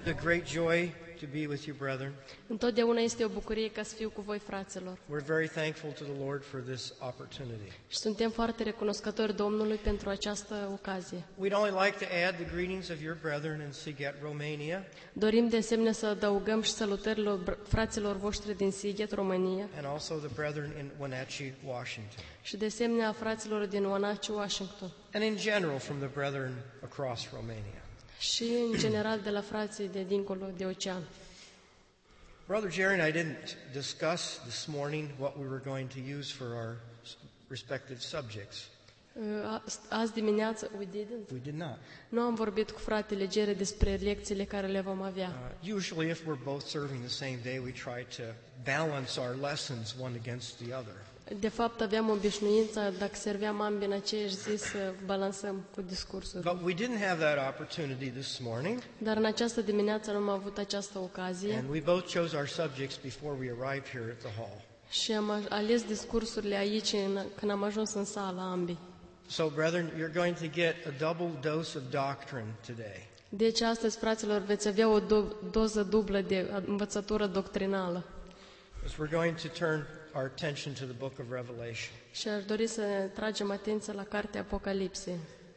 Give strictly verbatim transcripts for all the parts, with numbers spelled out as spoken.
a great joy to be with you, brethren. Întotdeauna este o bucurie ca să fiu cu voi, fraților. We're very thankful to the Lord for this opportunity. Și suntem foarte recunoscători Domnului pentru această ocazie. We'd only like to add the greetings of your brethren in Sighet, Romania, Dorim de asemenea să adăugăm și salutările fraților voștri din Sighet, România, and also the brethren in Wenatchee, Washington, și de asemenea fraților din Wenatchee, Washington, and in general from the brethren across Romania. și în general de la frații de dincolo de ocean. Brother Jerry and I didn't discuss this morning what we were going to use for our respective subjects. Azi dimineață, we didn't? We did not. Nu am vorbit cu fratele Gere despre lecțiile care le vom avea. Uh, usually, if we're both serving the same day, we try to balance our lessons one against the other. De fapt, aveam obișnuința, dacă serveam ambii în aceeași zi, să balansăm cu discursul. But we didn't have that opportunity this morning. Dar în această dimineață nu am avut această ocazie. And we both chose our subjects before we arrived here at the hall. Și am ales discursurile aici în, când am ajuns în sală ambii. So, brethren, you're going to get a double dose of doctrine today. Deci astăzi, fraților, veți avea o do- doză dublă de învățătură doctrinală. As we're going to turn our attention to the book of Revelation. Și aș dori să tragem atenția la cartea Apocalipsei.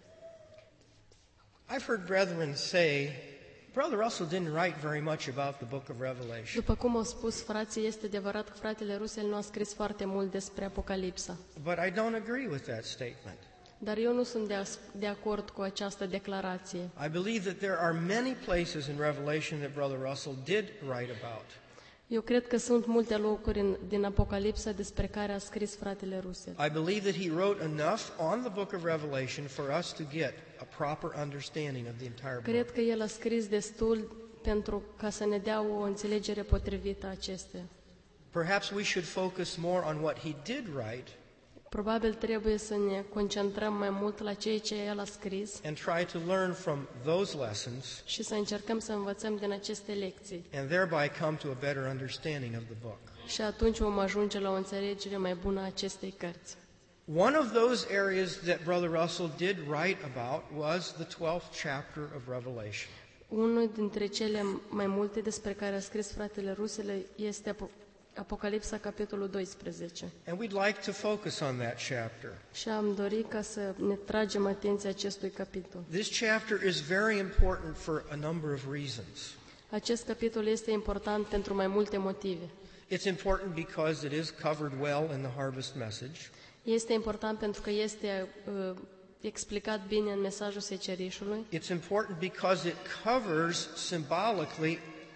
I've heard brethren say, Brother Russell didn't write very much about the book of Revelation. După cum au spus frații, este adevărat că fratele Russell nu a scris foarte mult despre Apocalipsa. But I don't agree with that statement. Dar eu nu sunt de, as- de acord cu această declarație. I believe that there are many places in Revelation that Brother Russell did write about. Eu cred că sunt multe locuri în, din Apocalipsa despre care a scris fratele Russell. I believe that he wrote enough on the book of Revelation for us to get a proper understanding of the entire book. Cred că el a scris destul pentru ca să ne dea o înțelegere potrivită a acesteia. Perhaps we should focus more on what he did write Probabil trebuie să ne concentrăm mai mult la ceea ce el a scris and try to learn from those lessons și să încercăm să învățăm din aceste lecții. and thereby come to a better understanding of the book. Și atunci vom ajunge la o înțelegere mai bună a acestei cărți. One of those areas that Brother Russell did write about was the twelfth chapter of Revelation. Unul dintre cele mai multe despre care a scris fratele Russell este Apo- Apocalipsa, capitolul doisprezece. And we'd like to focus on that chapter. Și am dorit ca să ne tragem atenția acestui capitol. This chapter is very important for a number of reasons. Acest capitol este important pentru mai multe motive. It's important because it is covered well in the harvest message. Este important pentru că este uh, explicat bine în mesajul secerișului. It's important because it covers symbolically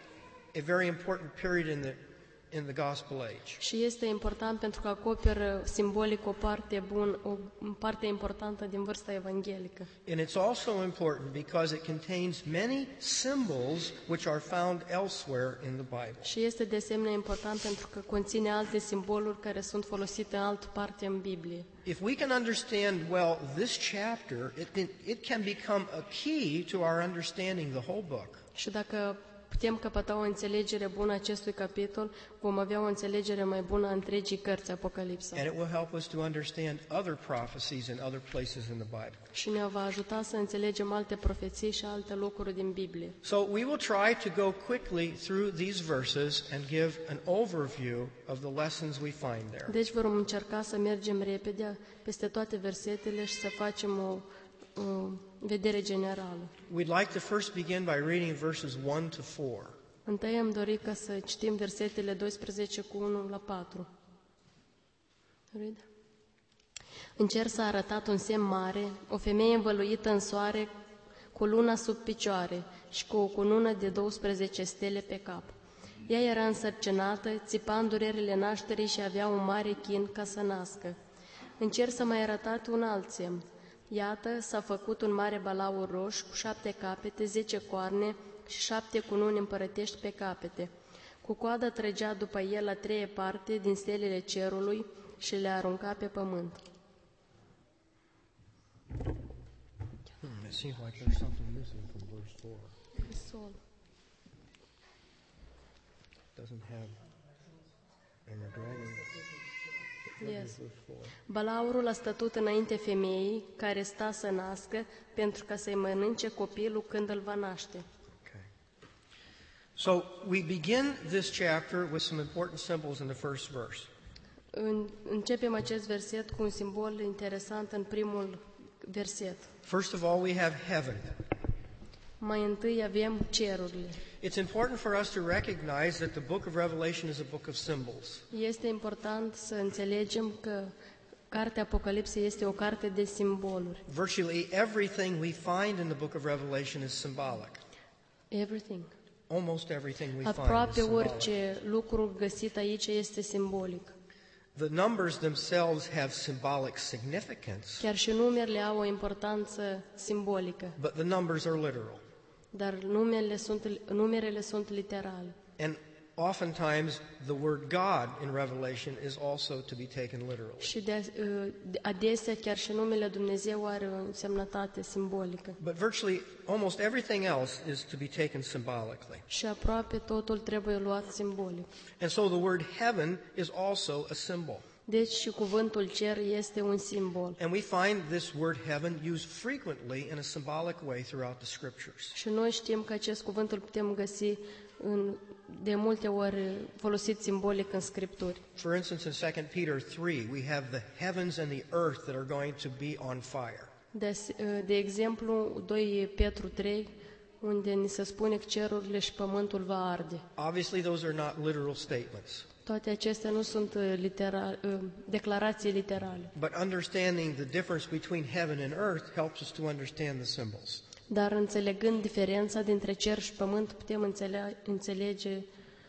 a very important period in the in the gospel age. Și este important pentru că acoperă simbolic o parte bună, o parte importantă din vârsta evanghelică. And it's also important because it contains many symbols which are found elsewhere in the Bible. Și este de asemenea important pentru că conține alte simboluri care sunt folosite în altă parte în Biblie. If we can understand well this chapter, it can, it can become a key to our understanding the whole book. Și dacă putem căpăta o înțelegere bună acestui capitol, vom avea o înțelegere mai bună a întregii cărți Apocalipsa. And it will help us to understand other prophecies in other places in the Bible. Și ne va ajuta să înțelegem alte profeții și alte locuri din Biblie. So we will try to go quickly through these verses and give an overview of the lessons we find there. Deci vom încerca să mergem repede peste toate versetele și să facem o, o vedere generală. We'd like to first begin by reading verses one to four. Întâi am dorit ca să citim versetele doisprezece cu unu la patru. Read. În cer s-a arătat un semn mare, o femeie învăluită în soare, cu luna sub picioare și cu o cunună de douăsprezece stele pe cap. Ea era însărcinată, țipa în durerile nașterii și avea un mare chin ca să nască. În cer s-a mai arătat un alt semn. Iată, s-a făcut un mare balaur roșu cu șapte capete, zece coarne și șapte cununi împărătești pe capete. Cu coada trăgea după el la treie parte din stelele cerului și le arunca pe pământ. Hmm, it seems like there's something missing from verse four. Sol. Doesn't have and the dragon. Yes. Balaurul a stătut înainte femeii care sta să nască pentru ca să-i mănânce copilul când îl va naște. Okay. So we begin this chapter with some important symbols in the first verse. În- Începem acest verset cu un simbol interesant în primul verset. First of all, we have heaven. Mai întâi avem cerurile. It's important for us to recognize that the book of Revelation is a book of symbols. Este important să înțelegem că cartea Apocalipsei este o carte de simboluri. Virtually everything we find in the book of Revelation is symbolic. Everything. Almost everything we find is Aproape symbolic. orice lucru găsit aici este simbolic. The numbers themselves have symbolic significance, Chiar și numerele au o importanță simbolică, but the numbers are literal. dar numele sunt, numerele sunt literale. And oftentimes the word God in Revelation is also to be taken literally. Și de, de- adesea chiar și numele Dumnezeu are o însemnătate simbolică. But virtually almost everything else is to be taken symbolically. Și aproape totul trebuie luat simbolic. And so the word heaven is also a symbol. Deci și cuvântul cer este un simbol. And we find this word heaven used frequently in a symbolic way throughout the scriptures. Și noi știm că acest cuvânt îl putem găsi în, de multe ori folosit simbolic în Scripturi. For instance, in Second Peter three, we have the heavens and the earth that are going to be on fire. De, de exemplu, doi Petru trei, unde ni se spune că cerurile și pământul va arde. Obviously, those are not literal statements. Toate acestea nu sunt uh, litera, uh, declarații literale, But understanding the difference between heaven and earth helps us to understand the symbols. dar înțelegând diferența dintre cer și pământ putem înțele, înțelege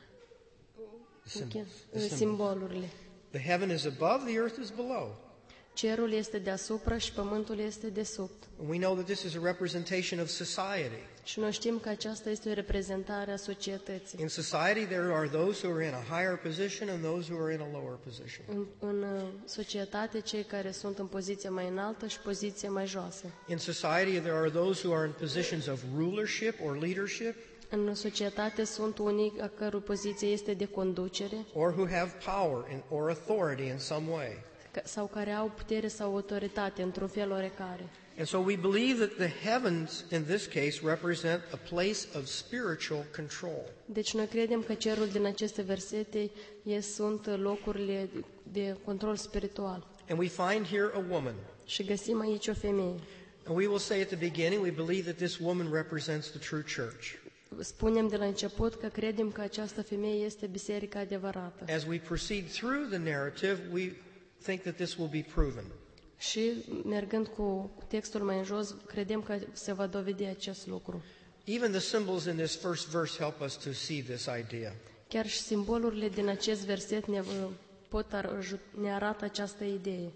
The ok, symbols. uh, The symbols. simbolurile. The heaven is above, the earth is below. Cerul este deasupra și pământul este de sub. And we know that this is a representation of society. Și noi știm că aceasta este o reprezentare a societății. In society, there are those who are in a higher position and those who are in a lower position. În, în uh, societate, cei care sunt în poziție mai înaltă și poziție mai joasă. In society, there are those who are in positions of rulership or leadership, În societate sunt unii a căror poziție este de conducere or who have power in, or authority in some way. ca- sau care au putere sau autoritate într-un fel oarecare. And so we believe that the heavens, in this case, represent a place of spiritual control. Deci noi credem că cerul din aceste versete e, sunt locurile de control spiritual. And we find here a woman. Și găsim aici o femeie. And we will say at the beginning, we believe that this woman represents the true church. Spunem de la început că credem că această femeie este biserica adevărată. As we proceed through the narrative, we think that this will be proven. Și mergând cu textul mai în jos, credem că se va dovedi acest lucru. Even the symbols in this first verse help us to see this idea. Chiar și simbolurile din acest verset ne, pot ar- ne arată această idee.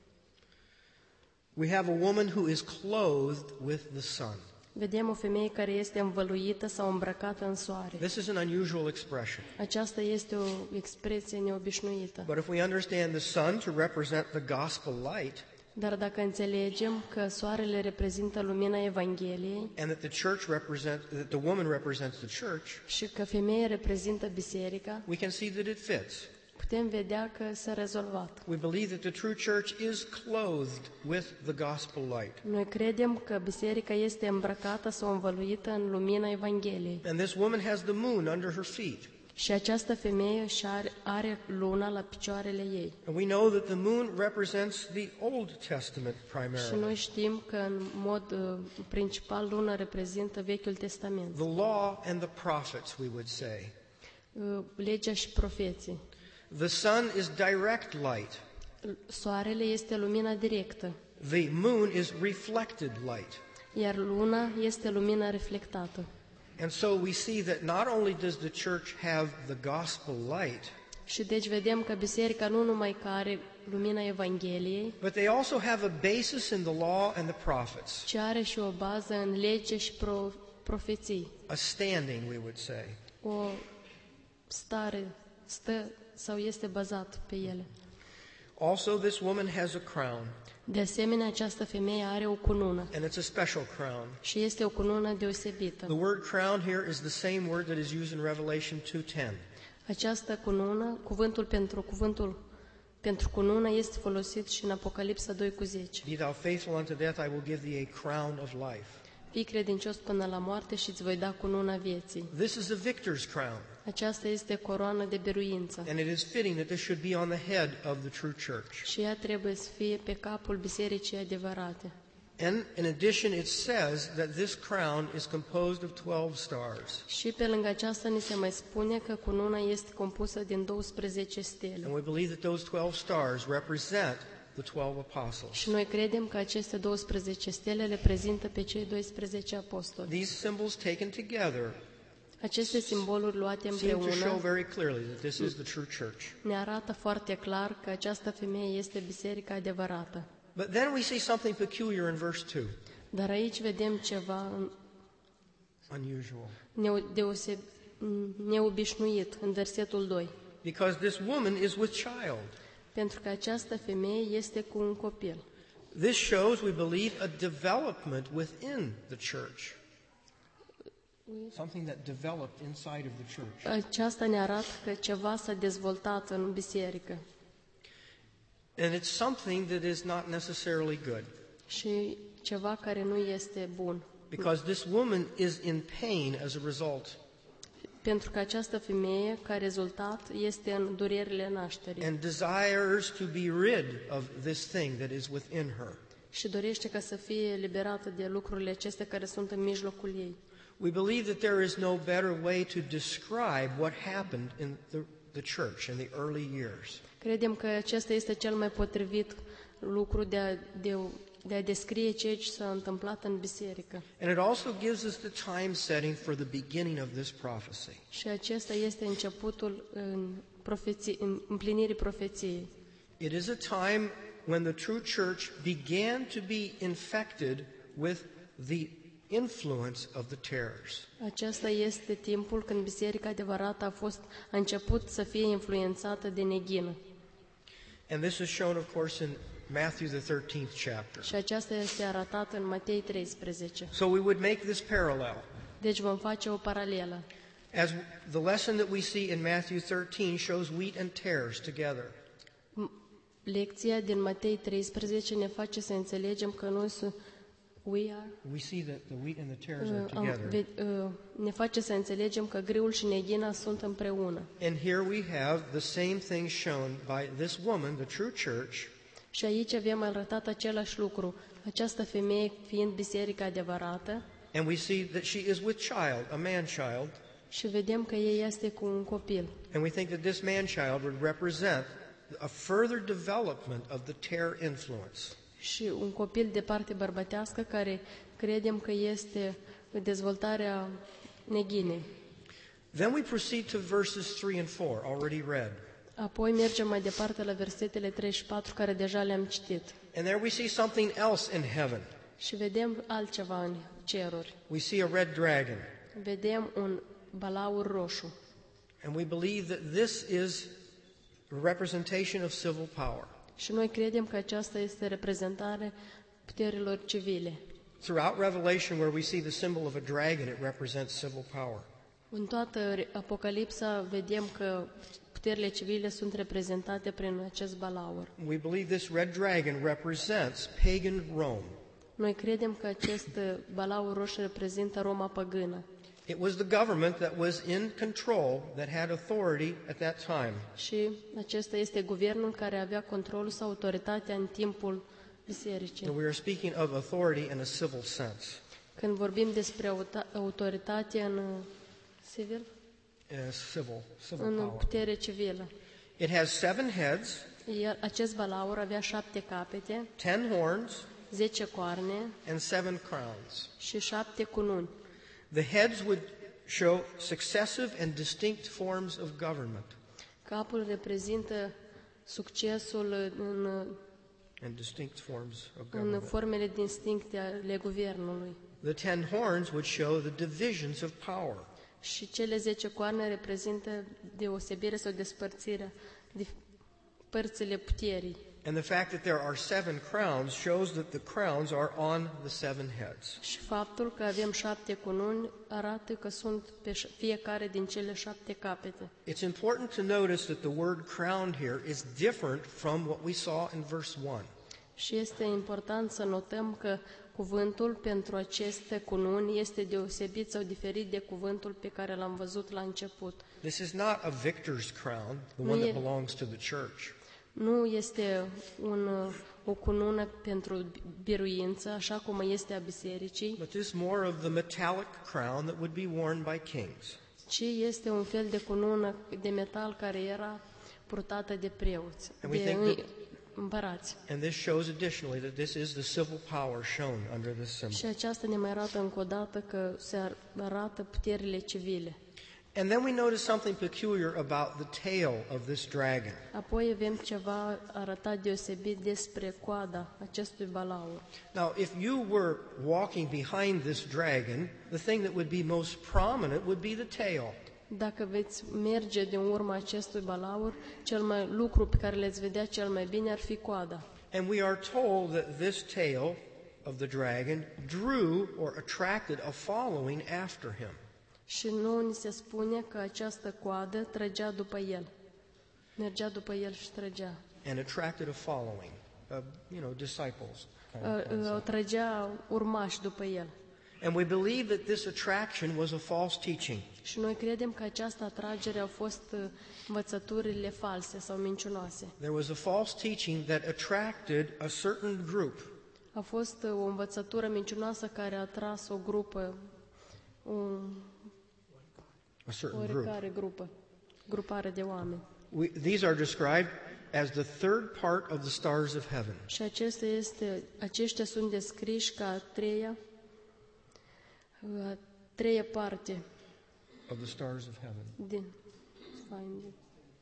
We have a woman who is clothed with the sun. Vedem o femeie care este învăluită sau îmbrăcată în soare. This is an unusual expression. Aceasta este o expresie neobișnuită. But if we understand the sun to represent the gospel light, Dar dacă înțelegem că soarele reprezintă lumina Evangheliei and that the church represent, that the woman represents the church, și că femeia reprezintă biserica, we can see that it fits. putem vedea că s-a rezolvat. We believe that the true church is clothed with the gospel light. Noi credem că biserica este îmbrăcată sau învăluită în lumina Evangheliei. And this woman has the moon under her feet. Și această femeie și are, are luna la picioarele ei. And we know that the moon represents the Old Testament Și primarily. noi știm că în mod uh, principal luna reprezintă Vechiul Testament. The law and the prophets, we would say. Uh, legea și profeții. The sun is direct light. Soarele este lumina directă, The moon is reflected light. iar luna este lumina reflectată. And so we see that not only does the church have the gospel light, Și deci vedem că biserica nu numai că are lumina Evangheliei, but they also have a basis in the law and the prophets, ci are și o bază în lege și pro, profeții. a standing, we would say. O stare stă sau este bazat pe ele. Also, this woman has a crown, De asemenea, această femeie are o cunună and it's a special crown. și este o cunună deosebită. The word crown here is the same word that is used in Revelation two ten. Această cunună, cuvântul pentru cuvântul pentru cunună este folosit și în Apocalipsa doi cu zece. Be thou faithful unto death, I will give thee a crown of life. fii credincios până la moarte și îți voi da cununa vieții. This is a victor's crown. Aceasta este coroană de biruință. And it is fitting that this should be on the head of the true church. Și ea trebuie să fie pe capul bisericii adevărate. And in addition, it says that this crown is composed of twelve stars. Și pe lângă aceasta ni se mai spune că cununa este compusă din douăsprezece stele. And we believe that those twelve stars represent the twelve apostles. Și noi credem că aceste douăsprezece stele le prezintă pe cei doisprezece apostoli. These symbols taken together Aceste simboluri luate seem to show împreună very clearly that this is the true church. ne arată foarte clar că această femeie este biserica adevărată. But then we see something peculiar in verse two, Dar aici vedem ceva unusual. neu- deoseb, neobișnuit în versetul doi. Because this woman is with child. Pentru că această femeie este cu un copil. This shows, we believe, a development within the church. Something that developed inside of the church. Aceasta ne arată că ceva s-a dezvoltat în biserică And it's something that is not necessarily good. și ceva care nu este bun. Because this woman is in pain as a result. Pentru că această femeie, ca rezultat, este în durerile nașterii And desires to be rid of this thing that is within her. și dorește ca să fie eliberată de lucrurile acestea care sunt în mijlocul ei. We believe that there is no better way to describe what happened in the, the church in the early years. Credem că acesta este cel mai potrivit lucru de a, de, de a descrie ceea ce s-a întâmplat în biserică. And it also gives us the time setting for the beginning of this prophecy. Și acesta este începutul în profeții, în împlinirii profeției. It is a time when the true church began to be infected with the influence of the terrors. Acesta este timpul când biserica adevărată a fost a început să fie influențată de neghină. And this is shown, of course, in Matthew the thirteenth chapter. Și aceasta este arătată în Matei treisprezece. So we would make this parallel. Deci vom face o paralelă. As the lesson that we see in Matthew thirteen shows wheat and tares together. Lecția din Matei treisprezece ne face să înțelegem că noi sunt we are We see that the wheat and the tares are uh, am- together. ve- uh, ne face să înțelegem că greul și neghina sunt împreună. And here we have the same thing shown by this woman, the true church, Și aici avem arătat același lucru. Această femeie fiind biserica adevărată and we see that she is with child, a man child, și vedem că ei este cu un copil. and we think that this man child would represent a further development of the tare influence. Și un copil de parte bărbătească care credem că este dezvoltarea neghinei. Then we proceed to verses three and four, already read. Apoi mergem mai departe la versetele trei și patru care deja le-am citit. And there we see something else in heaven. Și vedem altceva în ceruri. We see a red dragon, Vedem un balaur roșu. and we believe that this is a representation of civil power. Și noi credem că aceasta este reprezentare puterilor civile. Throughout Revelation, where we see the symbol of a dragon, it represents civil power. În toată Apocalipsa vedem că puterile civile sunt reprezentate prin acest balaur. We believe this red dragon represents pagan Rome. Noi credem că acest balaur roșu reprezintă Roma păgână. It was the government that was in control, that had authority at that time. Și acesta este guvernul care avea controlul sau autoritatea în timpul bisericii. And we are speaking of authority in a civil sense. Când vorbim despre auta- autoritate în uh, civil, In a civil, civil în power. putere civilă. It has seven heads, Iar acest balaur avea șapte capete, ten horns, zece coarne and seven crowns. și șapte cununi. The heads would show successive and distinct forms of government Capul reprezintă succesul în, and distinct forms of în government. formele distincte ale guvernului. The ten horns would show the divisions of power. Și cele zece coarne reprezintă deosebire sau despărțirea de părțile puterii. And the fact that there are seven crowns shows that the crowns are on the seven heads. Și faptul că avem șapte cununi arată că sunt pe ș- fiecare din cele șapte capete. It's important to notice that the word crowned here is different from what we saw in verse one. Și este important să notăm că cuvântul pentru aceste cununi este deosebit sau diferit de cuvântul pe care l-am văzut la început. This is not a victor's crown, the Nu one e- that belongs to the church. Nu este un, o cunună pentru biruință, așa cum este a bisericii, But this is more of the metallic crown that would be worn by kings. ci este un fel de cunună de metal care era purtată de preoți, And we de think îi- that- împărați. And this shows additionally that this is the civil power shown under this symbol. Și aceasta ne mai arată încă o dată că se ar- arată puterile civile. And then we notice something peculiar about the tail of this dragon. Apoi avem ceva arătat deosebit despre coada acestui balaur. Now, if you were walking behind this dragon, the thing that would be most prominent would be the tail. Dacă veți merge din urma acestui balaur, cel mai lucru pe care le-ți vedea cel mai bine ar fi coada. And we are told that this tail of the dragon drew or attracted a following after him. Și nu ni se spune că această coadă trăgea după el. Mergea după el și trăgea. And attracted a following, of, you know, disciples. kind of Uh, uh, concept. Trăgea urmași după el. And we believe that this attraction was a false teaching. Și noi credem că această atragere au fost uh, învățăturile false sau mincinoase. There was a false teaching that attracted a certain group. A fost uh, o învățătură mincinoasă care a atras o grupă, un, A certain o group. oricare grupă, grupare de oameni. We, these are described as the third part of the stars of heaven. Și acesta este, aceștia sunt descriși ca a treia, a treia parte Of the stars of heaven. din find it.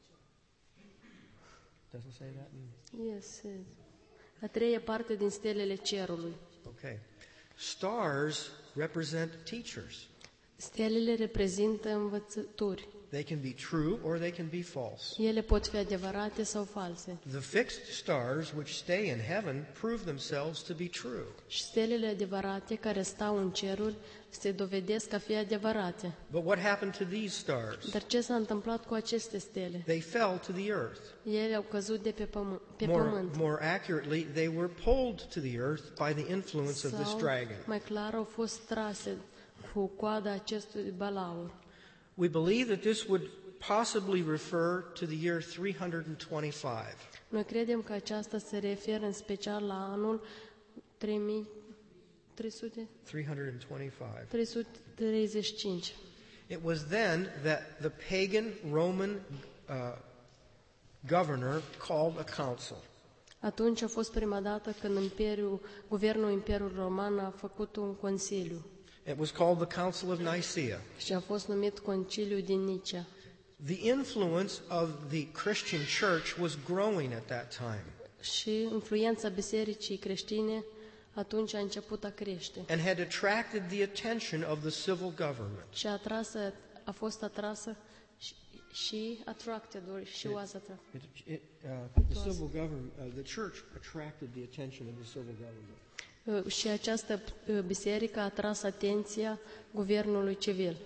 Doesn't say that in... Yes, yes. A treia parte din stelele cerului. Okay. Stars represent teachers. Stelele reprezintă învățături. They can be true or they can be false. Ele pot fi adevărate sau false. The fixed stars which stay in heaven prove themselves to be true. Și stelele adevărate care stau în ceruri se dovedesc a fi adevărate. But what happened to these stars? Dar ce s-a întâmplat cu aceste stele? They fell to the earth. Ele au căzut de pe, pământ, pe More, pământ. more accurately, they were pulled to the earth by the influence of this Sau, dragon. mai clar, au fost trase cu coada acestui balaur. We believe that this would possibly refer to the year three hundred twenty-five. Noi credem că aceasta se referă în special la anul trei mii trei sute three hundred twenty-five. trei sute treizeci și cinci. It was then that the pagan Roman uh, governor called a council. Atunci a fost prima dată când Imperiul, guvernul Imperiului Roman a făcut un consiliu It was called the Council of Nicaea. și a fost numit Conciliul din Nicea. The influence of the Christian church was growing at that time Și influența bisericii creștine atunci a început a crește and had attracted the attention of the civil government. și a, atrasă, a fost atrasă și, și attracted, or she was attracted. It, it, uh, the civil government, uh, the church attracted the attention of the civil government. Uh, Și această uh, biserică a atras atenția guvernului civil.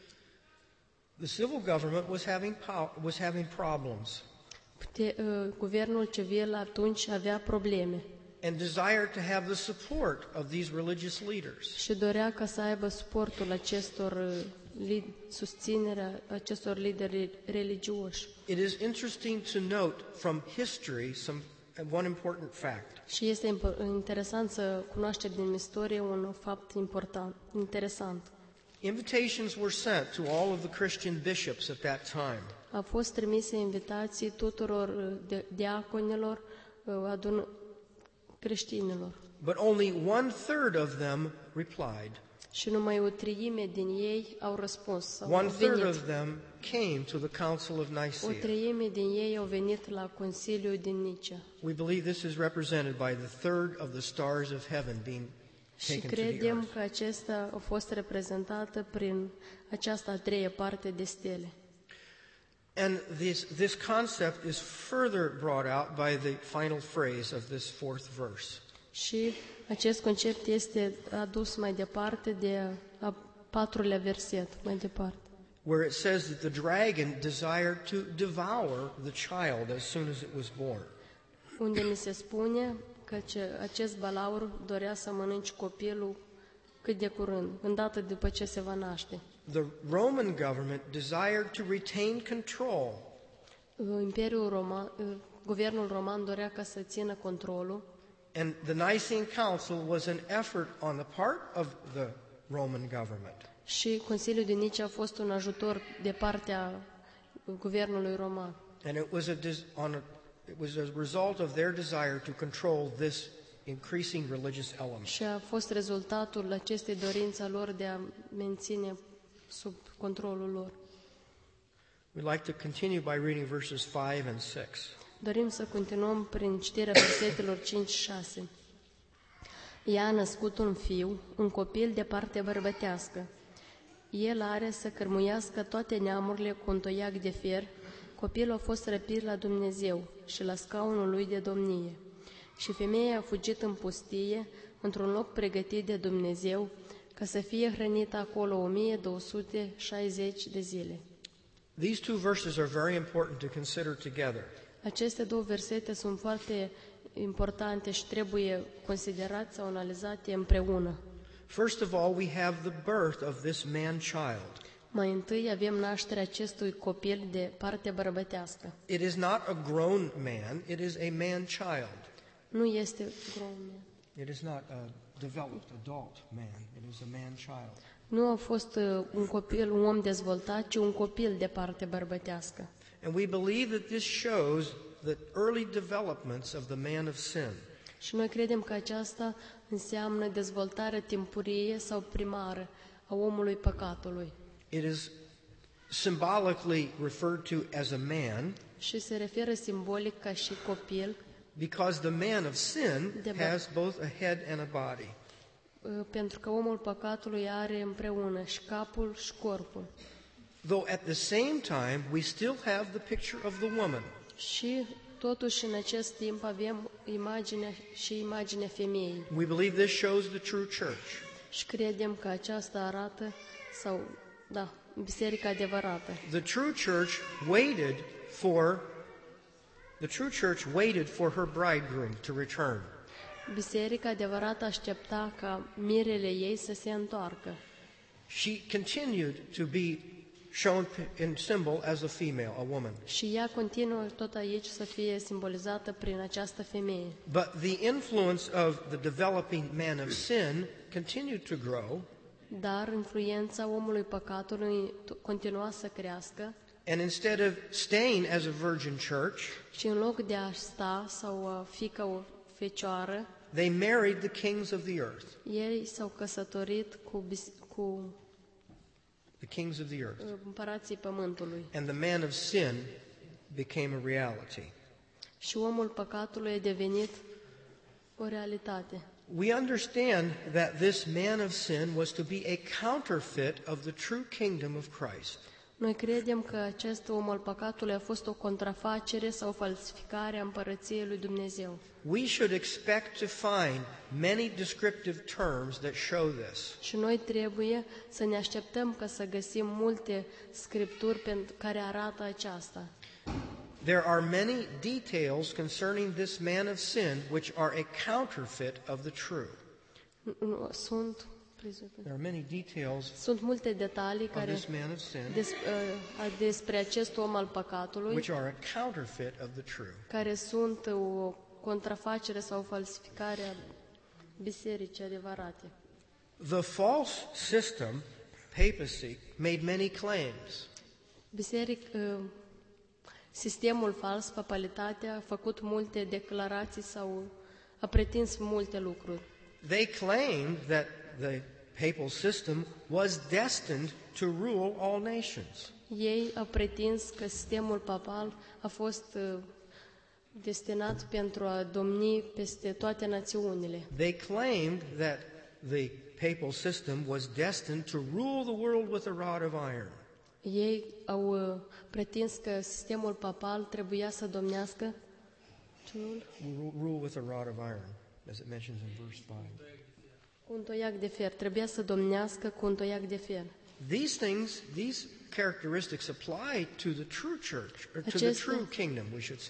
The civil government was having pow- was having problems Pute, uh, guvernul civil atunci avea probleme and desired to have the support of these religious leaders. și dorea ca să aibă suportul acestor uh, li, susținerea acestor lideri religioși. It is interesting to note from history some one important fact. Și este impo- interesant să cunoaștem din istorie un fapt important, interesant. Invitations were sent to all of the Christian bishops at that time. Au fost trimise invitații tuturor uh, de- diaconilor, uh, adun creștinilor. But only one third of them replied. Și numai o treime din ei au răspuns sau One au third venit. of them came to the Council of O Nicaea. treime din ei au venit la Consiliul din Nicea. We believe this is represented by the third of the stars of heaven being Și taken to the credem earth. că acesta a fost reprezentată prin această a treia parte de stele. And this, this concept is further brought out by the final phrase of this fourth verse. Și acest concept este adus mai departe de a patrulea verset, mai departe, Where it says that the dragon desired to devour the child as soon as it was born. unde mi se spune căci acest balaur dorea să mănânci copilul cât de curând, îndată după ce se va naște. The Roman government desired to retain control Imperiul Roman, guvernul roman dorea ca să țină controlul and the Nicene Council was an effort on the part of the Roman government. și Consiliul din Nicea a fost un ajutor de partea guvernului roman. And it was a, des- on a it was a result of their desire to control this increasing religious element. Și a fost rezultatul acestei dorințe a lor de a menține sub controlul lor. We'd like to continue by reading verses five and six. Dorim să continuăm prin citirea versetelor cinci și șase. Ea a născut un fiu, un copil de parte bărbătească. El are să cărmuiască toate neamurile cu un toiac de fier. Copilul a fost răpit la Dumnezeu și la scaunul lui de domnie. Și femeia a fugit în pustie, într-un loc pregătit de Dumnezeu, ca să fie hrănită acolo o mie două sute șaizeci de zile. These two verses are very important to consider together. Aceste două versete sunt foarte importante și trebuie considerate sau analizate împreună. First of all, we have the birth of this man-child. Mai întâi avem nașterea acestui copil de parte bărbătească. It is not a grown man, it is a man-child. Nu este grown. It is not a developed adult man, it is a man-child. Nu a fost uh, un copil, un om dezvoltat, ci un copil de parte bărbătească. And we believe that this shows the early developments of the man of sin. Și noi credem că aceasta înseamnă dezvoltarea timpurie sau primară a omului păcatului. It is symbolically referred to as a man Și se referă simbolic ca și copil, because the man of sin De bă- has both a head and a body. uh, pentru că omul păcatului are împreună și capul și corpul. Though at the same time we still have the picture of the woman. Și totuși în acest timp avem imaginea și imaginea femeii. We believe this shows the true church. Și credem că aceasta arată, sau, da, biserica adevărată. The true church waited for the true church waited for her bridegroom to return. Biserica adevărată aștepta ca mirele ei să se întoarcă. She continued to be shown in symbol as a female, a woman. Și ea continuă tot aici să fie simbolizată prin această femeie. But the influence of the developing man of sin continued to grow, Dar influența omului păcatului t- continua să crească and instead of staying as a virgin church, și în loc de a sta sau a fi ca o fecioară, they married the kings of the earth, ei s-au căsătorit cu, bis- cu the kings of the earth. uh, împărații pământului. And the man of sin became a reality. Și omul păcatului a devenit o realitate. We understand that this man of sin was to be a counterfeit of the true kingdom of Christ. Noi credem că acest om al păcatului a fost o contrafacere sau falsificare a împărăției lui Dumnezeu. We should expect to find many descriptive terms that show this. Și noi trebuie să ne așteptăm ca să găsim multe scripturi pentru care arată aceasta. There are many details concerning this man of sin which are a counterfeit of the true. Sunt, There are many details sunt multe detalii of care this man of sin des, uh, despre acest om al păcatului, which are a counterfeit of the true. care sunt o contrafacere sau falsificare a bisericii adevărate. The false system, papacy, made many claims. Biseric, uh, sistemul fals, papalitatea, a făcut multe declarații sau a pretins multe lucruri. They claimed that the papal system was destined to rule all nations. Ei au pretins că sistemul papal a fost uh, destinat pentru a domni peste toate națiunile. They claimed that the papal system was destined to rule the world with a rod of iron. Ei au uh, pretins că sistemul papal trebuia să domnească Rule, rule with a rod of iron, as it mentions in verse five. cu un toiac de fier. Trebuia să domnească cu un toiac de fier. These things, these characteristics apply to the true church, or to the Aceste- true kingdom, we should say.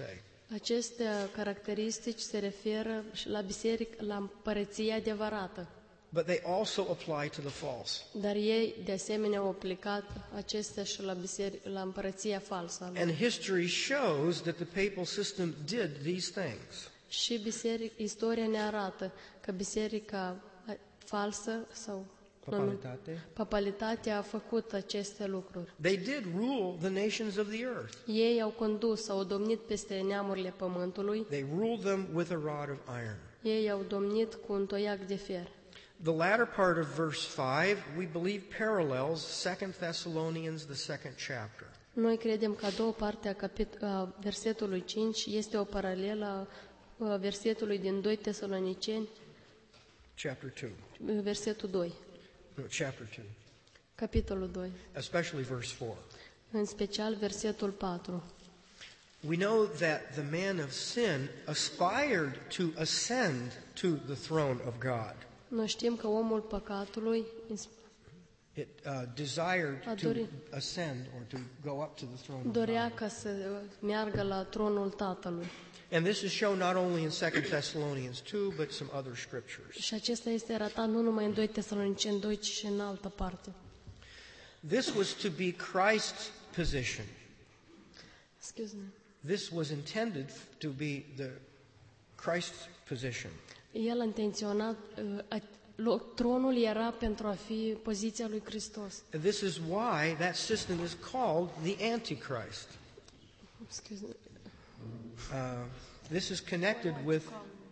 Aceste caracteristici se referă și la biserică, la împărăția adevărată. But they also apply to the false. Dar ei, de asemenea, au aplicat acestea și la, biserică, la împărăția falsă. And history shows that the papal system did these things. Și biserică, istoria ne arată că biserica falsă sau Papalitate. papalitatea a făcut aceste lucruri. They did rule the nations of the earth. Ei au condus, au domnit peste neamurile pământului. They ruled them with a rod of iron. Ei au domnit cu un toiac de fier. The latter part of verse five, we believe, parallels Second Thessalonians, the second chapter. Noi credem că a doua parte a, capit- a versetului cinci este o paralelă a versetului din doi Tesaloniceni, Chapter two. versetul doi, No, chapter two. capitolul doi, Especially verse four. în special versetul patru. We know that the man of sin aspired to ascend to the throne of God. Noi știm că omul păcatului It uh, desired A to dori- ascend or to go up to the throne of dorea God. ca să meargă la tronul Tatălui. And this is shown not only in Second Thessalonians two, but some other scriptures. Și acesta este arătat nu numai în doi Tesaloniceni doi, ci și în altă parte. This was to be Christ's position. Excuse me. This was intended to be the Christ's position. El a intenționat, uh, a- lo- tronul era pentru a fi poziția lui Hristos. And this is why that system is called the Antichrist. Excuse me. Uh, this is connected with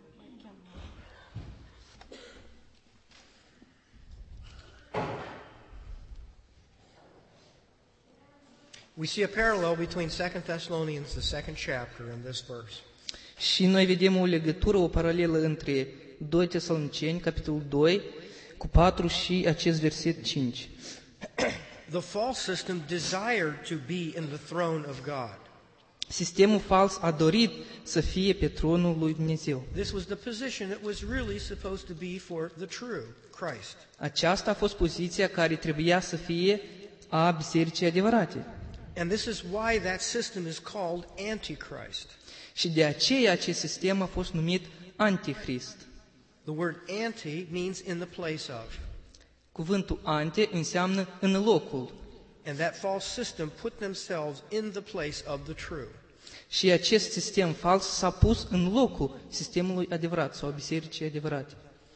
we see a parallel between Second Thessalonians, the second chapter, and this verse. Și noi vedem o legătură, o paralelă între doi Tesaloniceni, capitolul doi, cu patru și acest verset cinci. The false system desired to be in the throne of God. Sistemul fals a dorit să fie pe tronul lui Dumnezeu. This was the position that was really supposed to be for the true Christ. Aceasta a fost poziția care trebuia să fie a bisericii adevărate. And this is why that system is called Antichrist. Și de aceea acest sistem a fost numit Antichrist. The word anti means in the place of. Cuvântul ante înseamnă în locul. And that false system put themselves in the place of the true. Și acest sistem fals s-a pus în locul sistemului adevărat sau a bisericii adevărate.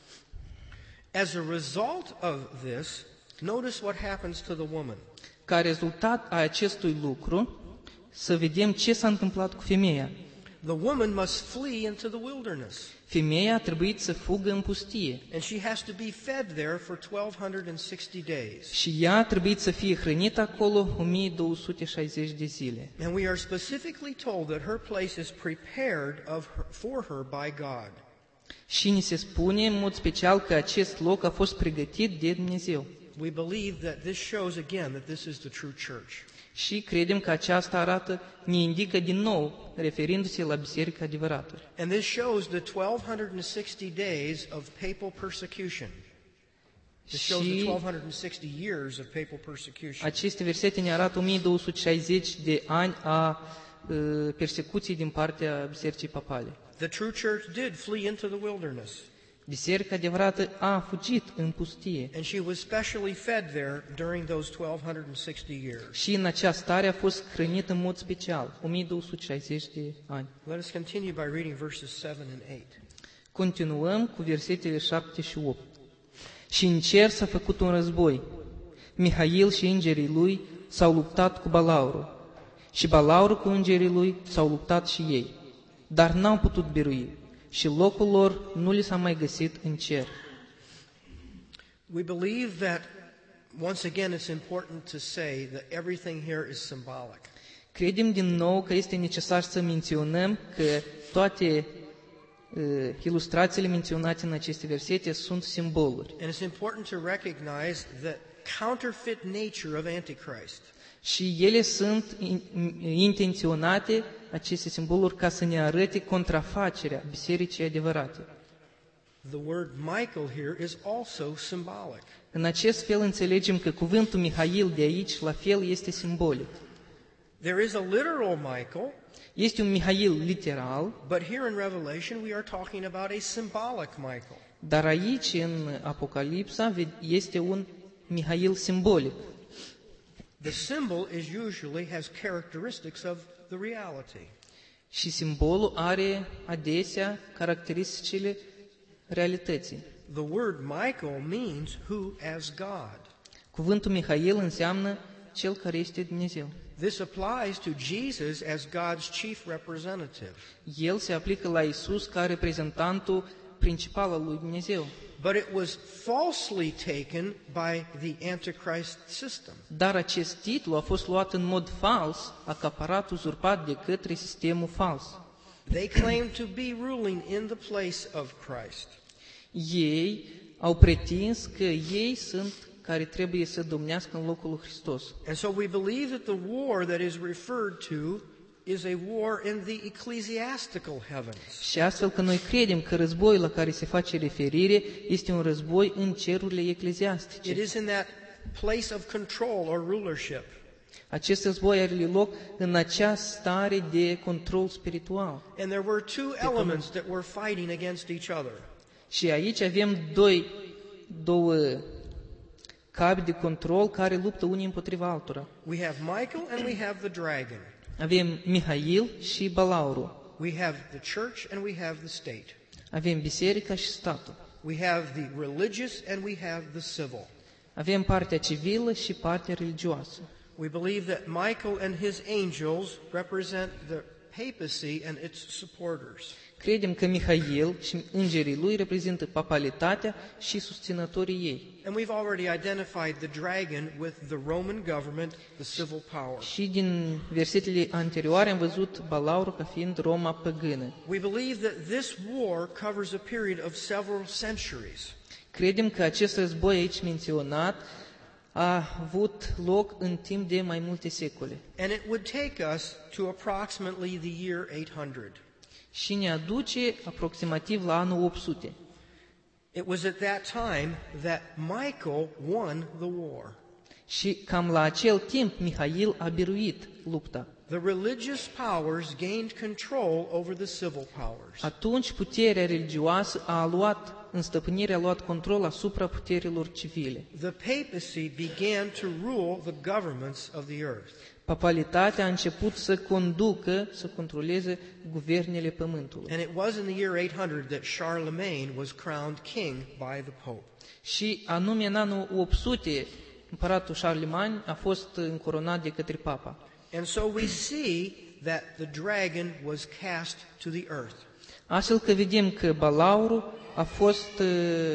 As a result of this, notice what happens to the woman. Ca rezultat a acestui lucru, să vedem ce s-a întâmplat cu femeia. The woman must flee into the wilderness. Femeia a trebuit să fugă în pustie And she has to be fed there for twelve sixty days. și ea a trebuit să fie hrănită acolo o mie două sute șaizeci de zile. And we are specifically told that her place is prepared of her, for her by God. Și ni se spune în mod special că acest loc a fost pregătit de Dumnezeu. We believe that this shows again that this is the true church. Și credem că aceasta arată, ne indică din nou, referindu-se la biserica adevărată. And this shows the twelve sixty days of papal persecution. This shows the Și twelve sixty years of papal persecution. aceste versete ne arată o mie două sute șaizeci de ani a uh, persecuției din partea bisericii papale. The true church did flee into the wilderness, Biserica adevărată a fugit în pustie and she was specially fed there during those twelve sixty years. și în acea stare a fost hrănită în mod special, o mie două sute șaizeci de ani. Let us continue by reading verses seven and eight. Continuăm cu versetele șapte și opt. Și în cer s-a făcut un război. Mihail și îngerii lui s-au luptat cu Balaurul. Și Balaurul cu îngerii lui s-au luptat și ei. Dar n-au putut birui. Și locul lor nu li s-a mai găsit în cer. We believe that, once again, it's important to say that everything here is symbolic. Credem din nou că este necesar să menționăm că toate uh, ilustrațiile menționate în aceste versete sunt simboluri. And it's important to recognize the counterfeit nature of Antichrist. Și ele sunt in- intenționate, aceste simboluri, ca să ne arate contrafacerea bisericii adevărate. The word Michael here is also symbolic. În acest fel înțelegem că cuvântul Mihail de aici, la fel, este simbolic. There is a literal Michael, Este un Mihail literal, but here in Revelation we are talking about a symbolic Michael. dar aici, în Apocalipsa, este un Mihail simbolic. The symbol is usually has characteristics of the reality. Și simbolul are adesea caracteristicile realității. The word Michael means who as God. Cuvântul Mihail înseamnă cel care este Dumnezeu. This applies to Jesus as God's chief representative. El se aplică la Isus ca reprezentantul principal al lui Dumnezeu. But it was falsely taken by the Antichrist system. Dar acest titlu a fost luat în mod fals, acaparat, uzurpat de către sistemul fals. They claimed to be ruling in the place of Christ. Ei au pretins că ei sunt care trebuie să domnească în locul lui Hristos. And so we believe that the war that is referred to is a war in the ecclesiastical heavens. Și astfel că noi credem că războiul la care se face referire este un război în cerurile It ecleziastice. is in that place of control or rulership. Acest război are loc în acea stare de control spiritual. And there were two elements that were fighting against each other. Și aici avem doi, două capi de control care luptă unii împotriva altora. We have Michael and we have the dragon. Avem Mihail și Balaurul. We have the church and we have the state. Avem biserica și statul. We have the religious and we have the civil. Avem partea civilă și partea religioasă. We believe that Michael and his angels represent the papacy and its supporters. Credem că Mihail și îngerii lui reprezintă papalitatea și susținătorii ei. And we've already identified the dragon with the Roman government, the civil power. Și din versetele anterioare am văzut Balaurul ca fiind Roma păgână. We believe that this war covers a period of several centuries. Credem că acest război aici menționat a avut loc în timp de mai multe secole. And it would take us to approximately the year eight hundred. Și ne aduce aproximativ la anul opt sute. It was at that time that Michael won the war. Și cam la acel timp Mihail a biruit lupta. The religious powers gained control over the civil powers. Atunci puterea religioasă a luat, în stăpânire a luat control asupra puterilor civile. The papacy began to rule the governments of the earth. Papalitatea a început să conducă, să controleze guvernele pământului. And it was in the year eight hundred that Charlemagne was crowned king by the Pope. Și anume în anul opt sute, împăratul Charlemagne a fost încoronat de către papa. And so we see that the dragon was cast to the earth. Astfel că vedem că Balaurul a fost uh,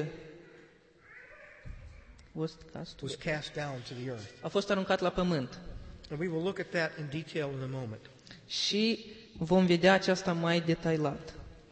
was cast, Was cast down to the earth. a fost aruncat la pământ. And we will look at that in detail in a moment. Și vom vedea aceasta mai detaliat.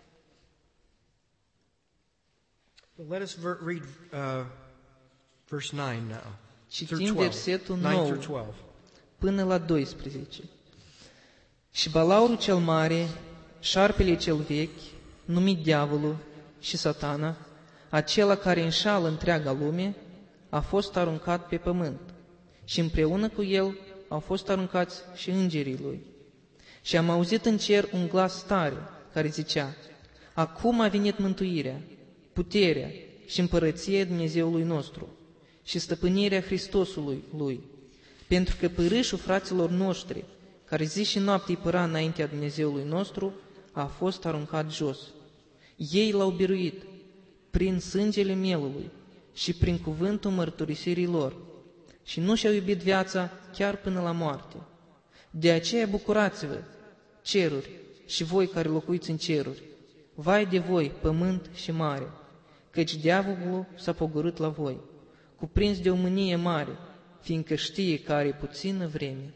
But let us ver- read uh, verse nine now. Citim versetul nine through nouă twelve. până la doisprezece. Și Balaurul cel mare, șarpele cel vechi, numit diavolul și satana, acela care înșală întreaga lume, a fost aruncat pe pământ și împreună cu el au fost aruncați și îngerii lui. Și am auzit în cer un glas tare care zicea: acum a venit mântuirea, puterea și împărăția Dumnezeului nostru și stăpânirea Hristosului lui, pentru că părâșul fraților noștri, care zi și noapte îi păra înaintea Dumnezeului nostru, a fost aruncat jos. Ei l-au biruit prin sângele mielului și prin cuvântul mărturisirii lor și nu și-au iubit viața chiar până la moarte. De aceea bucurați-vă, ceruri, și voi care locuiți în ceruri, vai de voi, pământ și mare, căci diavolul s-a pogorât la voi, cuprins de o mânie mare, fiindcă știe că are puțină vreme.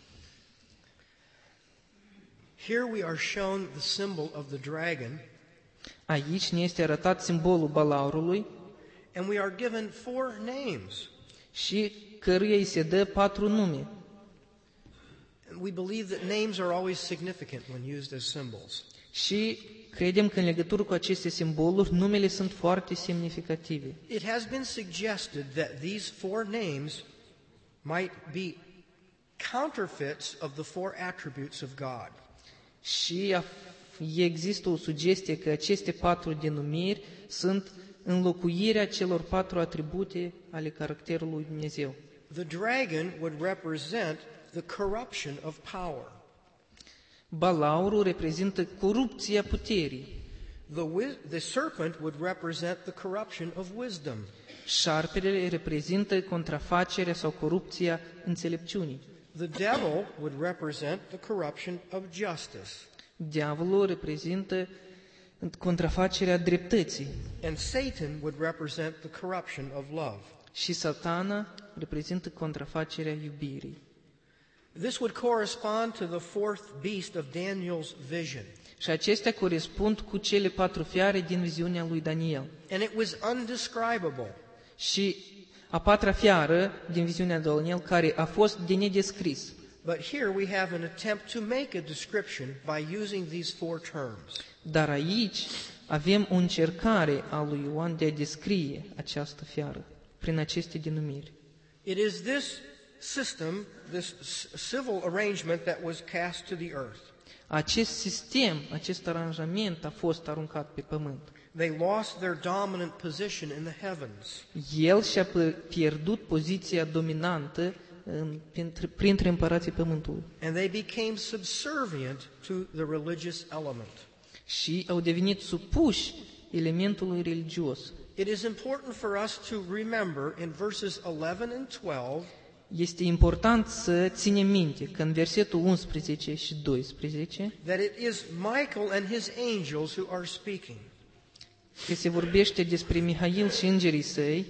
Here we are shown the symbol of the dragon, Aici ne este arătat simbolul Balaurului and we are given four names. și căruia îi se dă patru nume. And we believe that names are always significant when used as symbols. Și credem că în legătură cu aceste simboluri, numele sunt foarte semnificative. It has been suggested that these four names might be counterfeits of the four attributes of God. Și a- există o sugestie că aceste patru denumiri sunt înlocuirea celor patru atribute ale caracterului lui Dumnezeu. The dragon would represent the corruption of power. Balaurul reprezintă corupția puterii. The, wi- the serpent would represent the corruption of wisdom. Șarpele reprezintă contrafacerea sau corupția înțelepciunii. The devil would represent the corruption of justice. Diavolul reprezintă contrafacerea dreptății And Satan would represent the corruption of love. și Satana reprezintă contrafacerea iubirii. This would correspond to the fourth beast of Daniel's vision. Și acestea corespund cu cele patru fiare din viziunea lui Daniel. And it was undescribable. Și a patra fiară din viziunea lui Daniel, care a fost de nedescris. But here we have an attempt to make a description by using these four terms. Dar aici avem o încercare a lui Ioan de a descrie această fiară prin aceste denumiri. It is this system, this s- civil arrangement that was cast to the earth. Acest sistem, acest aranjament a fost aruncat pe pământ. They lost their dominant position in the heavens. El și-a p- pierdut poziția dominantă în, printre, printre împărații pământului And they became subservient to the religious element. și au devenit supuși elementului religios. It is important for us to remember in verses eleven and twelve Este important să ținem minte că în versetul unsprezece și doisprezece that it is Michael and his angels who are speaking. că se vorbește despre Mihail și îngerii săi.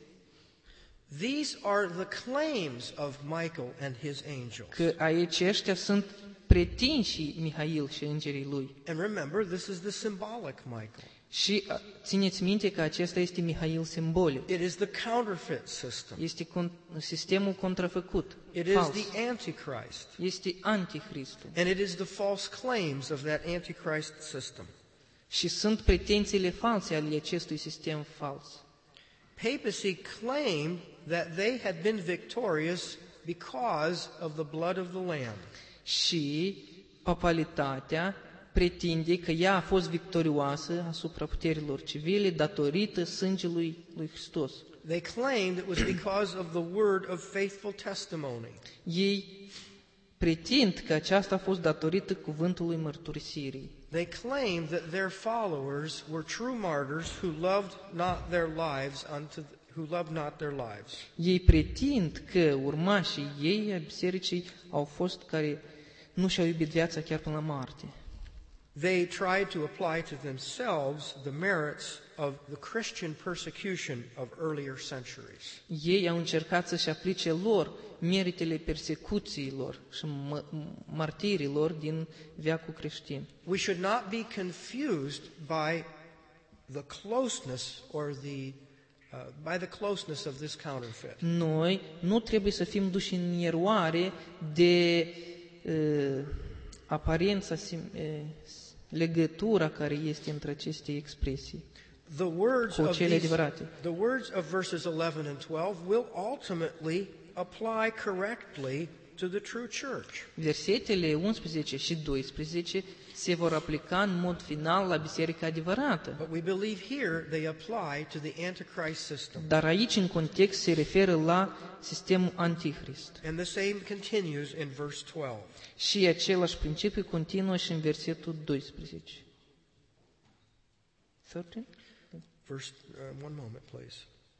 These are the claims of Michael and his angels. Că aici ăștia sunt pretinși Mihail și îngerii lui. And remember, this is the symbolic Michael. Și a, țineți minte că acesta este Mihail simbolic. It is the counterfeit system. Este con- sistemul contrafăcut, It is fals. the Antichrist. Este anticristul. And it is the false claims of that Antichrist system. Și sunt pretențiile false ale acestui sistem fals. Papacy claimed that they had been victorious because of the blood of the Lamb. Și papalitatea pretinde că ea a fost victorioasă asupra puterilor civile datorită sângelui lui Hristos. They claimed it was because of the word of faithful testimony. Ei pretind că aceasta a fost datorită cuvântului mărturisirii. They claimed that their followers were true martyrs who loved not their lives unto the, who loved not their lives. Ei pretind că urmașii ei ai bisericii au fost care nu și-au iubit viața chiar până la moarte. They tried to apply to themselves the merits of the Christian persecution of earlier centuries. Ei au încercat să-și aplice lor meritele persecuțiilor și mă- martirilor din veacul creștin. We should not be confused by the closeness or the uh, by the closeness of this counterfeit. Noi nu trebuie să fim duși în eroare de uh, aparența, sim- uh, legătura care este între aceste expresii. The words Cu of cele these, adevărate. the words of verses eleven and twelve will ultimately apply correctly to the true church. Versetele unsprezece și doisprezece se vor aplica în mod final la biserica adevărată. But we believe here they apply to the Antichrist system. Dar aici, în context, se referă la sistemul antichrist. And the same continues in verse twelve. Și același principiu continuă și în versetul doisprezece. thirteen? Verse, uh, one moment, please.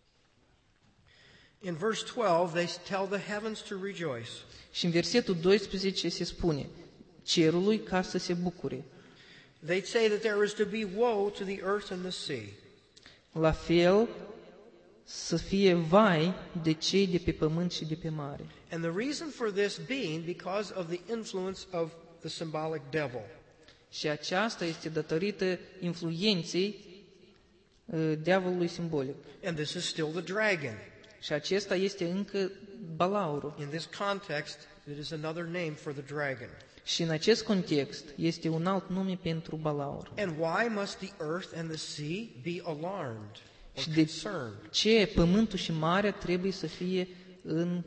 In verse twelve, they tell the heavens to rejoice. Și în versetul doisprezece se spune, cerului ca să se bucure. They say that there is to be woe to the earth and the sea. La fel, să fie vai de cei de pe pământ și de pe mare. And the reason for this being because of the influence of the symbolic devil. Și aceasta este datorită influenței uh, diavolului simbolic. And this is still the dragon. Și acesta este încă balaurul. In this context, it is another name for the dragon. Și în acest context este un alt nume pentru balaur. And why must the earth and the sea be alarmed or Și de concerned? ce pământul și marea trebuie să fie în, cum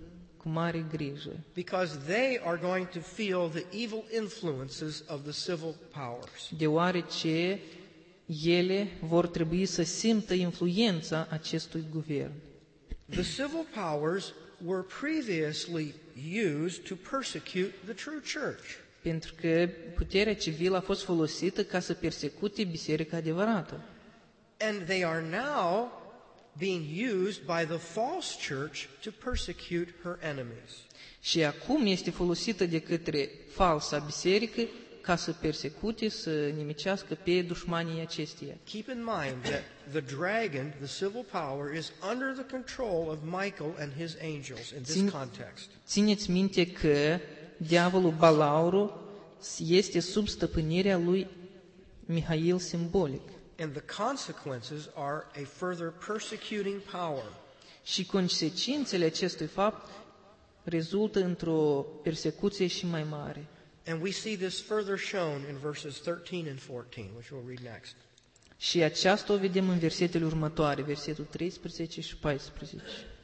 cu mare grijă, because they are going to feel the evil influences of the civil powers. deoarece ele vor trebui să simtă influența acestui guvern. The civil powers were previously used to persecute the true church. Pentru că puterea civilă a fost folosită ca să persecute biserica adevărată. And they are now being used by the false church to persecute her enemies. Și acum este folosită de către falsa biserică ca să persecute, să nimicească pe dușmanii acesteia. Keep in mind that the dragon, the civil power, is under the control of Michael and his angels in this Țin- context. Țineți minte că diavolul Balauru este sub stăpânirea lui Mihail simbolic. And the consequences are a further persecuting power. Și consecințele acestui fapt rezultă într-o persecuție și mai mare. And we see this further shown in verses thirteen and fourteen, which we'll read next. Și aceasta o vedem în versetele următoare, versetul treisprezece și paisprezece.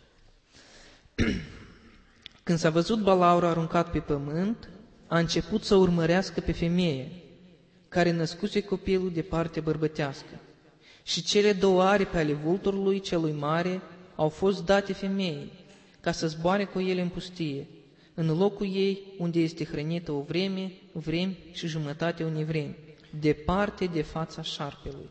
Când s-a văzut Balaur aruncat pe pământ, a început să urmărească pe femeie, care născuse copilul de parte bărbătească. Și cele două aripi ale vulturului celui mare au fost date femeii, ca să zboare cu ele în pustie, în locul ei unde este hrănită o vreme, vremi și jumătate unei vremi, departe de fața șarpelui.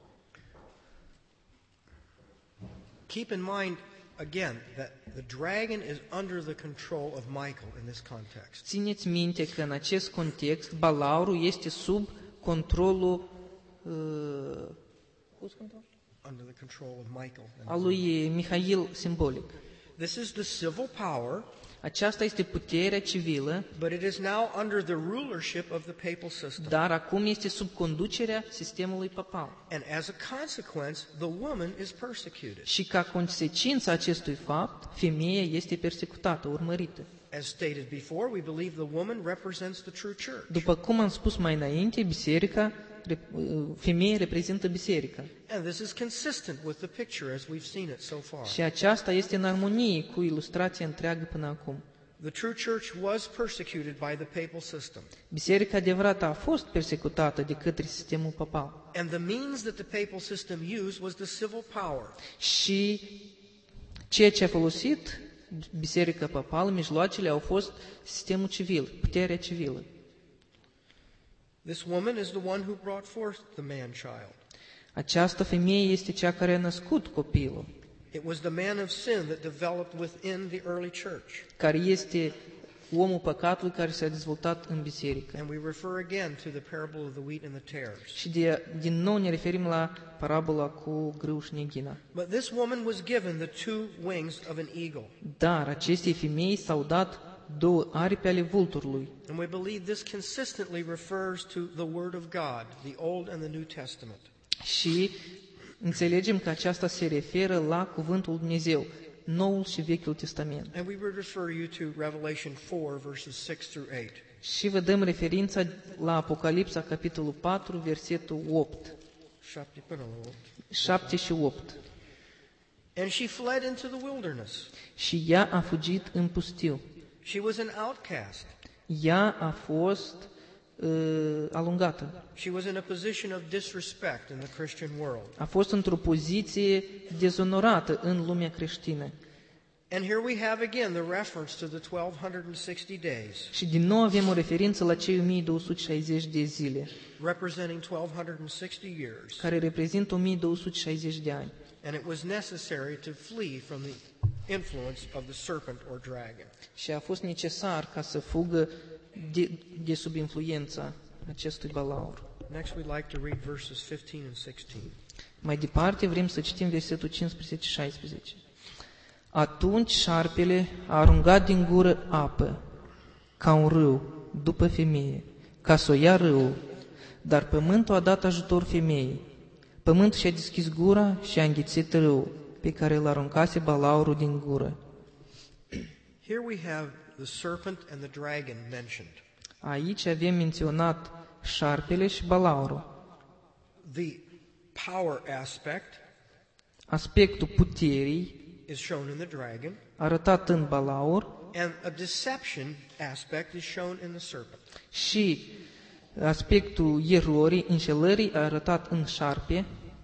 Keep in mind, again, that the dragon is under the control of Michael in this context. Țineți minte că în acest context Balaurul este sub controlul uh, Under the control of Michael. al lui Mihail simbolic. This is the civil power, Aceasta este puterea civilă, but it is now under the rulership of the papal system. dar acum este sub conducerea sistemului papal. And as a consequence, the woman is persecuted. Și ca consecință acestui fapt, femeia este persecutată, urmărită. As stated before, we believe the woman represents the true church. După cum am spus mai înainte, biserica, femeia reprezintă biserica. And this is consistent with the picture as we've seen it so far. Și aceasta este în armonie cu ilustrația întreagă până acum. The true church was persecuted by the papal system. Biserica adevărată a fost persecutată de către sistemul papal. And the means that the papal system used was the civil power. Și ceea ce a folosit biserica papală, mijloacele au fost sistemul civil, puterea civilă. This woman is the one who brought forth the man-child. Această femeie este cea care a născut copilul, It was the man of sin that developed within the early church. care este omul păcatului care s-a dezvoltat în biserică. And we refer again to the parable of the wheat and the tares. Și de, din nou ne referim la parabola cu grâu și neghina. But this woman was given the two wings of an eagle. Dar acestei femei s-au dat două aripi ale vulturului. And we believe this consistently refers to the Word of God, the Old and the New Testament. Și înțelegem că aceasta se referă la cuvântul lui Dumnezeu, Noul și Vechiul Testament. And we would refer you to Revelation four, verses six through eight. Și vă dăm referința la Apocalipsa, capitolul patru, versetul opt, Șapte până la opt. șapte și opt. And she fled into the wilderness. Și ea a fugit în pustiu. She was an outcast. Ea a fost uh, alungată. She was in a position of disrespect in the Christian world. A fost într-o poziție dezonorată în lumea creștină. And here we have again the reference to the twelve sixty days, Și din nou avem o referință la cei o mie două sute șaizeci de zile, representing twelve sixty years. care reprezintă o mie două sute șaizeci de ani. And it was necessary to flee from the influence of the serpent or dragon. Și a fost necesar ca să fugă de, de sub influența acestui balaur. Next, we'd like to read verses fifteen and sixteen. Mai departe vrem să citim versetul cincisprezece și șaisprezece. Atunci șarpele a aruncat din gură apă, ca un râu, după femeie, ca să o ia râul, dar pământul a dat ajutor femeii. Pământul și-a deschis gura și a înghițit râul, pe care îl aruncase balaurul din gură. Here we have the serpent and the dragon mentioned. Aici avem menționat șarpele și balaurul. The power aspect Aspectul puterii is shown in the dragon, arătat în balaur And a deception aspect is shown in the serpent. Și aspectul erorii, înșelării, arătat în șarpe.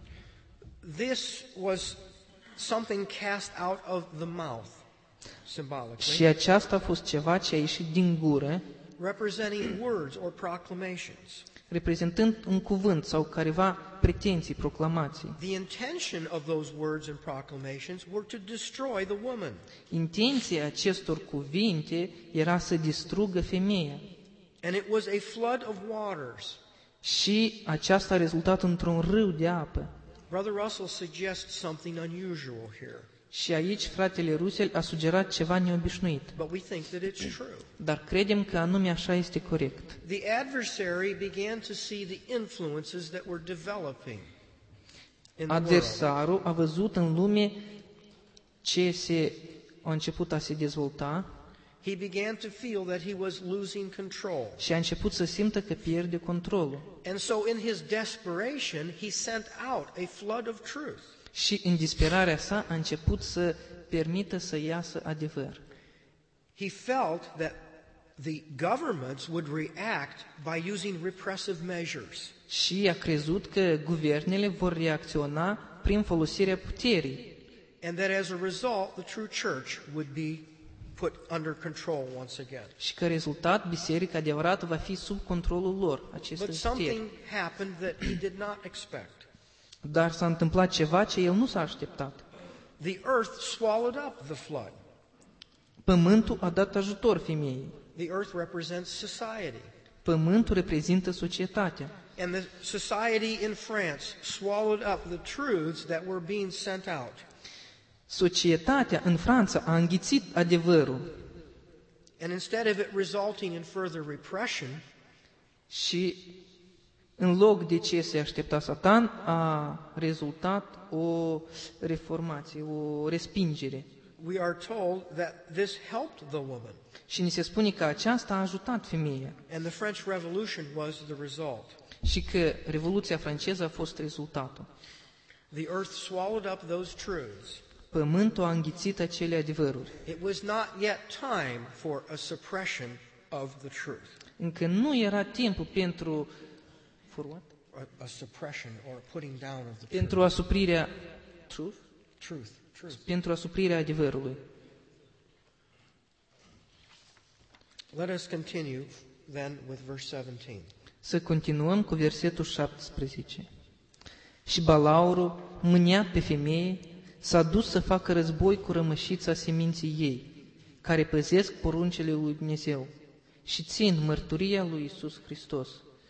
This was something cast out of the mouth, symbolically, Și aceasta a fost ceva ce a ieșit din gură, representing words or proclamations. reprezentând un cuvânt sau careva pretenții, proclamații. The intention of those words and proclamations were to destroy the woman. Intenția acestor cuvinte era să distrugă femeia. And it was a flood of waters. Și aceasta a rezultat într-un râu de apă. Brother Russell suggests something unusual here, Și aici fratele Russell a sugerat ceva neobișnuit. but we think that it's true. Dar credem că anume așa este corect. The adversary began to see the influences that were developing in the world. Adversarul a văzut în lume ce se a început a se dezvolta He began to feel that he was losing control. și a început să simtă că pierde controlul. And so in his desperation, he sent out a flood of truth. Și în disperarea sa a început să permită să iasă adevăr. He felt that the governments would react by using repressive measures. Și a crezut că guvernele vor reacționa prin folosirea puterii. And that as a result, the true church would be put under control once again. Și ca rezultat, biserica adevărată va fi sub controlul lor, acestui But puteri. something happened that he did not expect. Dar s-a întâmplat ceva ce el nu s-a așteptat. The earth swallowed up the flood. Pământul a dat ajutor femeii. The earth represents society. Pământul reprezintă societatea. And the society in France swallowed up the truths that were being sent out. Societatea în Franța a înghițit adevărul And instead of it resulting in further repression, și în loc de ce se aștepta Satan, a rezultat o reformație, o respingere. we are told that this helped the woman. Și ni se spune că aceasta a ajutat femeia And the French Revolution was the result. și că Revoluția franceză a fost rezultatul. The earth swallowed up those truths. Pământul a înghițit acele adevăruri. It was not yet time for a suppression of the truth. Încă nu era timpul pentru for what? A, a suppression or a putting down of the truth. Pentru asuprirea truth? Truth, truth. Pentru asuprirea adevărului. Let us continue then with verse seventeen. Să continuăm cu versetul șaptesprezece. Și Balaurul, mâniat pe femeie, s-a dus să facă război cu rămășița seminții ei, care păzesc poruncile lui Dumnezeu și țin mărturia lui Iisus Hristos.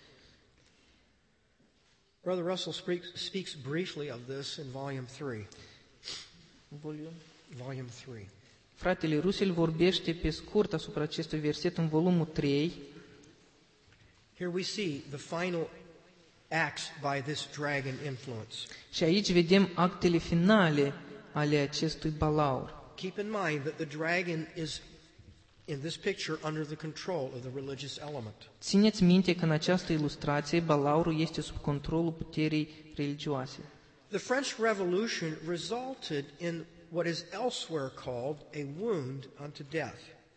Brother Russell speaks, speaks briefly of this in volume three. Volume three. Fratele Russell vorbește pe scurt asupra acestui verset în volumul trei. Here we see the final acts by this dragon influence. Și aici vedem actele finale ale acestui Balaur. Keep in mind that the dragon is in this picture under the control of the religious element. Țineți minte că în această ilustrație Balaurul este sub controlul puterii religioase. The French Revolution resulted in what is elsewhere called a wound unto death.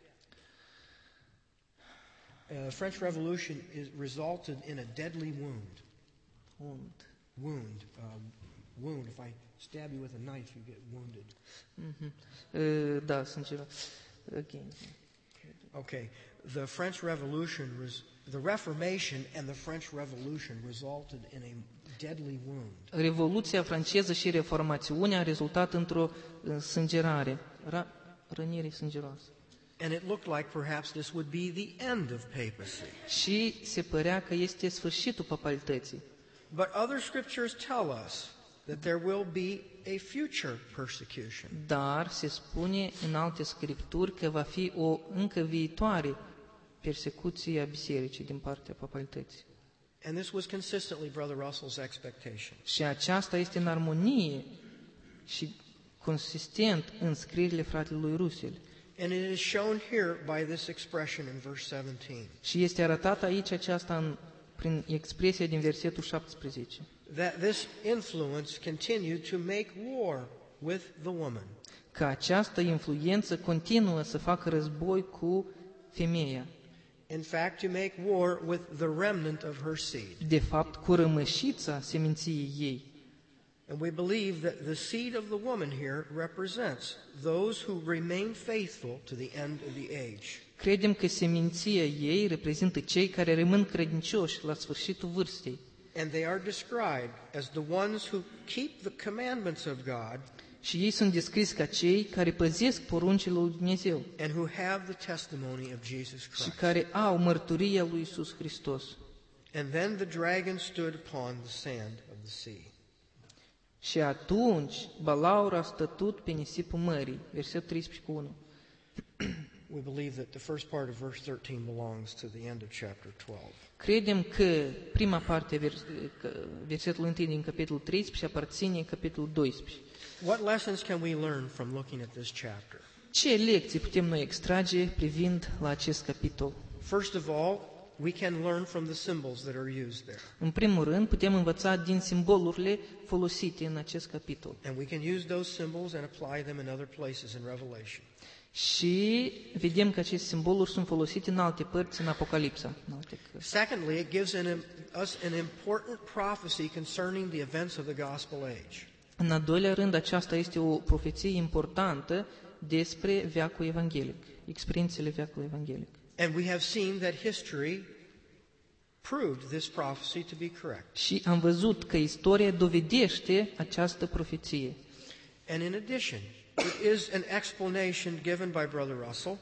Uh, the French Revolution is resulted in a deadly wound. Wound. Wound. Uh, wound. If I stab you with a knife, you get wounded. Mhm. Uh, Da, sângera. Again. Okay. The French Revolution was the Reformation and the French Revolution resulted in a deadly wound. Revoluția franceză și reformațiunea a rezultat într-o uh, sângerare, ra- rănire sângeroasă. And it looked like perhaps this would be the end of papacy. Și se părea că este sfârșitul papalității. But other scriptures tell us that there will be a future persecution. Dar se spune în alte scripturi că va fi o încă viitoare persecuție a bisericii din partea papalității. And this was consistently Brother Russell's expectation. Și aceasta este în armonie și consistent în scrierile fratelui Russell. And it is shown here by this expression in verse seventeen. Și este arătat aici aceasta în, prin expresia din versetul șaptesprezece. That this influence continued to make war with the woman. că această influență continuă să facă război cu femeia. In fact, to make war with the remnant of her seed. De fapt, cu rămășița seminției ei. And we believe that the seed of the woman here represents those who remain faithful to the end of the age. Credem că seminția ei reprezintă cei care rămân credincioși la sfârșitul vârstei. And they are described as the ones who keep the commandments of God Și ei sunt descriși ca cei care păzesc poruncile lui Dumnezeu and who have the testimony of Jesus și Christ. care au mărturia lui Iisus Hristos. And then the dragon stood upon the sand of the sea. Și atunci Balaur a stătut pe nisipul mării. Versetul treisprezece cu unu. We believe that the first part of verse thirteen belongs to the end of chapter twelve. Credem că prima parte, vers, că versetul unu din capitolul treisprezece, aparține capitolul doisprezece. What lessons can we learn from looking at this chapter? Ce lecții putem noi extrage privind la acest capitol? First of all, we can learn from the symbols that are used there. În primul rând, putem învăța din simbolurile folosite în acest capitol. And we can use those symbols and apply them in other places in Revelation. Și vedem că aceste simboluri sunt folosite în alte părți în Apocalipsa. În alte cărți. Secondly, it gives an, us an important prophecy concerning the events of the gospel age. În al doilea rând, aceasta este o profeție importantă despre veacul evanghelic, experiențele veacului evanghelic. And we have seen that history proved this prophecy to be correct. Și am văzut că istoria dovedește această profeție. And in addition, it is an explanation given by Brother Russell.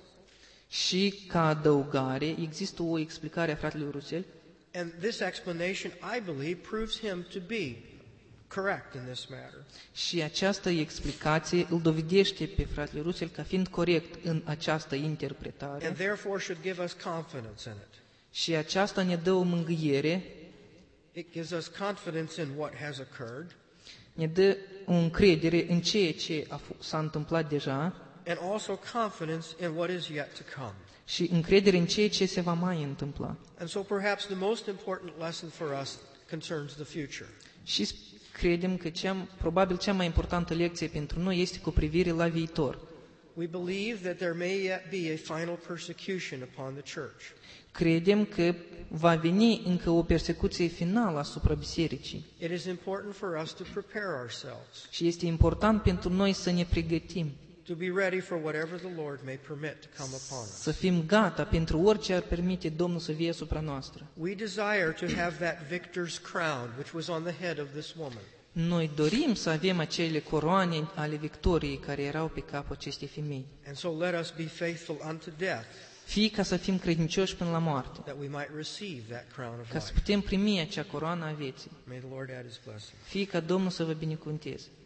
Și ca adăugare, există o explicare a fratelui Russell. And this explanation, I believe, proves him to be correct in this matter. Și această explicație îl dovedește pe fratele Russell ca fiind corect în această interpretare. And therefore should give us confidence in it. Și aceasta ne dă o mângâiere, It gives us confidence in what has occurred, ne dă o încredere în ceea ce a f- s-a întâmplat deja and also confidence in what is yet to come. și încredere în ceea ce se va mai întâmpla. And so perhaps the most important lesson for us concerns the future. Și credem că cea, probabil cea mai importantă lecție pentru noi este cu privire la viitor. We believe that there may yet be a final persecution upon the church. Credem că va veni încă o persecuție finală asupra bisericii. It is important for us to prepare ourselves, Și este important pentru noi să ne pregătim, to be ready for whatever the Lord may permit to come upon us. să fim gata pentru orice ar permite Domnul să vie asupra noastră. We desire to have that victor's crown which was on the head of this woman. Noi dorim să avem acele coroane ale victoriei care erau pe capul acestei femei. And so let us be faithful unto death, Fie ca să fim credincioși până la moarte, that we might receive that crown of ca să life. putem primi acea coroană a vieții. May the Lord add his blessing. Fie ca Domnul să vă binecuvânteze.